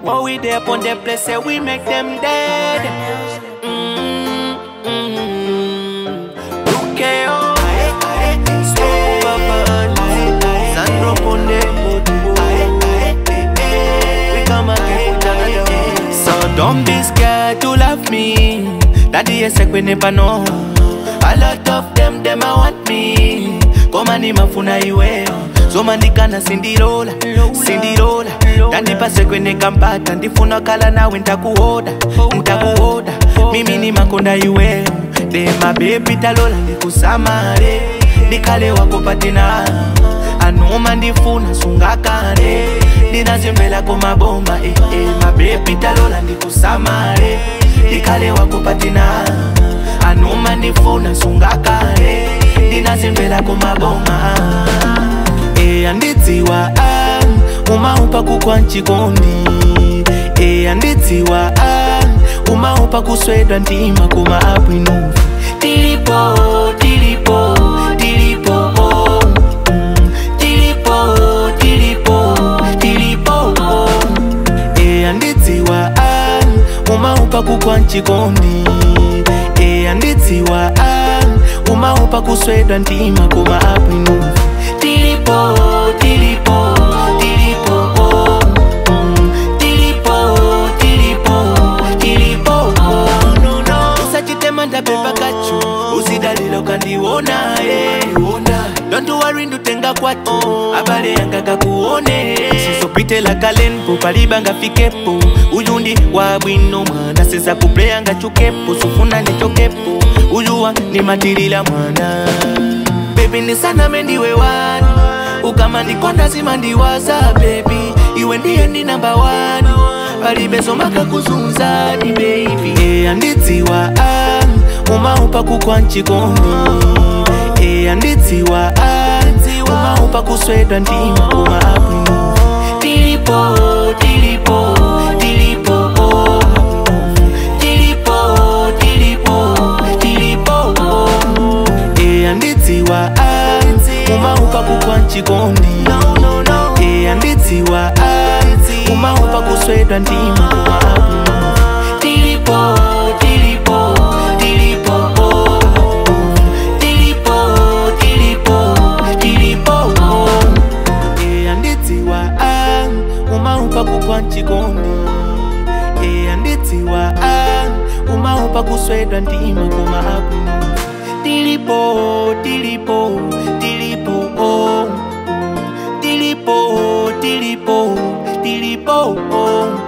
When we there upon the place, say we make them dead. Lukeo, slow bubble, Sandro Ponde, we come again. So don't be scared to love me. Daddy is we never know. A lot of them I want me. Come on, mafuna iwe. So mandikana sindirola, sindirola. Dandi pase kwenye kampata, ndifuna kala nawe ntakuoda, ntakuoda. Mimi ni makonda iwe. De my baby talola ndikusamare. Nikale wako patina. Anuma ndifuna sungakane. Ninazimbela kuma bomba, my baby talola ndikusamare. Nikale wako patina. Anuma ndifuna sungakane. Ninazimbela kuma bomba. Anditiwa umaupa kukwa nchikondi. Anditiwa umaupa kuswedwa ntima kuma apwinu. Tilipo, tilipo, tilipo, tilipo, tilipo, tilipo. Anditiwa umaupa kukwa nchikondi. Anditiwa umaupa kuswedwa ntima kuma apwinu. Tilipo, tilipo, tilipo, tilipo, tilipo, tilipo. No, no. Usachitema pepa kachu, usidalilo kandiwona. Don't worry ndutenga kwatu, abale yanga kakuone. Sisopite la kalenpo, palibanga fikepo. Uyundi wabwino mwana, sisa kupleyanga chukepo. Sufuna nitokepo, uyuwa ni matirila mwana. Baby ni sana mendiwe wani. Ukama nikonda simandiwaza baby. Iwe ndiye ni number one. Palibezo maka kuzunzani baby. Anditiwa umaupa kukwa nchikondi. Anditiwa umaupa kuswedwa ntima kuma apwinu. Tilipo, tilipo, tilipo, tilipo, tilipo, tilipo. Anditiwa umaupa kukwa nchikondi. Anditiwa umaupa kuswedwa ntima kuma apwinu. Tilipo, tilipo, tilipo, tilipo, tilipo, tilipo. Anditiwa umaupa kukwa nchikondi. Anditiwa umaupa kuswedwa ntima kuma apwinu. Tilipo, tilipo, tilipo, tilipo, tilipo, tilipo.